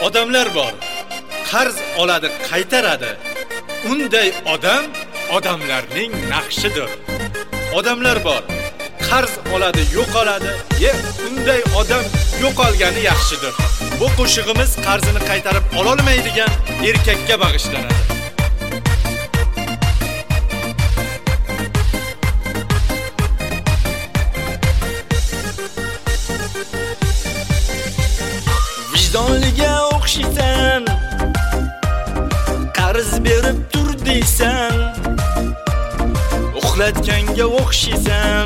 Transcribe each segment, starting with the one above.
Odamlar bor, qarz oladi, qaytaradi. Unday odam odamlarning naqshidir. Odamlar bor, qarz oladi, yo'qoladi. Unday odam yo'qolgani yaxshidir. Bu qo'shig'imiz qarzini qaytarib ola olmaydigan erkakka bag'ishlanadi. Vijdonliga o'xshaysan, qarz berib tur deysan, uxlatganga o'xshaysan.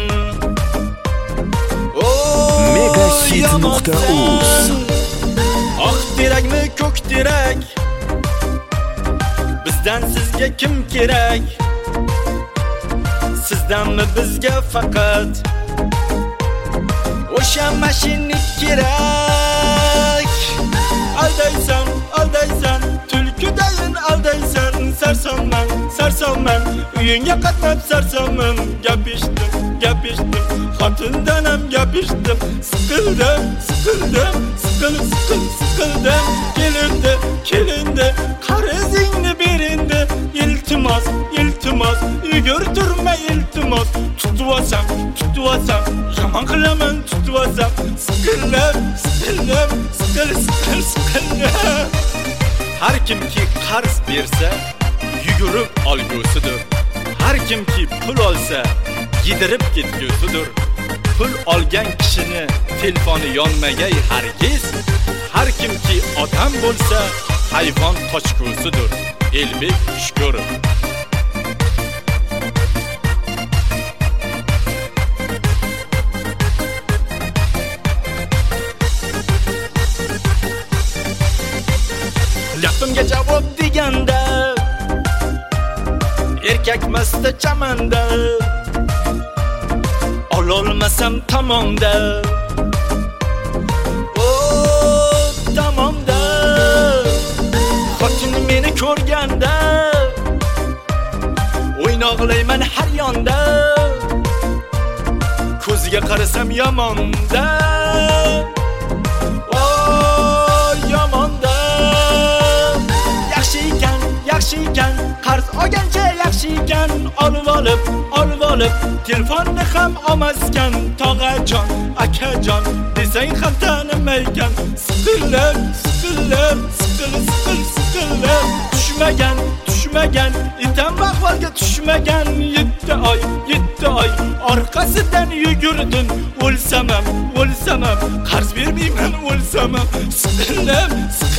Megahit.uz Oq terakmi, ko'k terak, bizdan sizga kim kerak? Sizdanmi bizga faqat o'sha mashinik kerak. Aldaysan, aldaysan, tulkidayin aldaysan. Sarsonman, uyingga qatnab sarsonman. Gapishdim, xotindan ham gapishdim. Siqildim, kelindi, qarzingni berindi. Iltimos, yugurtirma iltimos. Tutuvasam, yomon qilaman tutuvasam. Siqildim. Har kimki qarz bersa, yugurib olgusidir. Har kimki pul olsa, yedirib ketgusidir. Pul olgan kishini telefoni yonmagay hargiz. Har kimki odam bo'lsa, hayvon qochgusidir. Elbek Shukurov. Gapimga javob deganda, erkak masta chamanda, ololmasam tamonda. Tamonda xotin meni ko'rganda, o'ynoqlayman har yonda. Ko'ziga qarasam yomonda, yomonda. Yaxshi ekan, qarz olgancha yaxshi ekan. Olib olib, telefonni ham olmaskan. Tog'ajon, akajon desang ham tanimaykan. Siqilib, tushmagan, itam ahvolga tushmagan. 7 oy orqasidan yugurdim. O'lsam ham, qarz bermayman, o'lsam ham. Siqilib.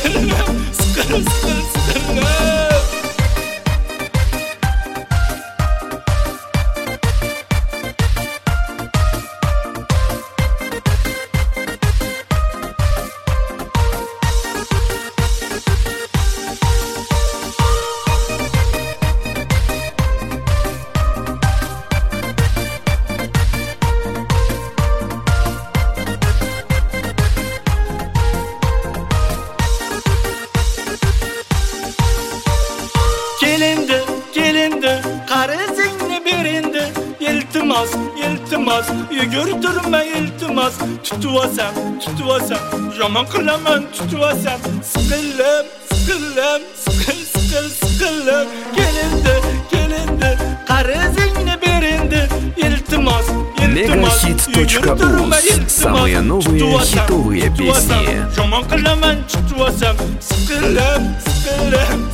Kelindi, qarzingni berindi. Iltimos, yugurtirma iltimos. Tutuvasam, yomon qilaman tutuvasam. Siqilib. Kelindi, qarzingni berindi. Iltimos, Megahit.uz. Самые новые хитовые песни. Yomon qilaman tutuvasam. Siqilib.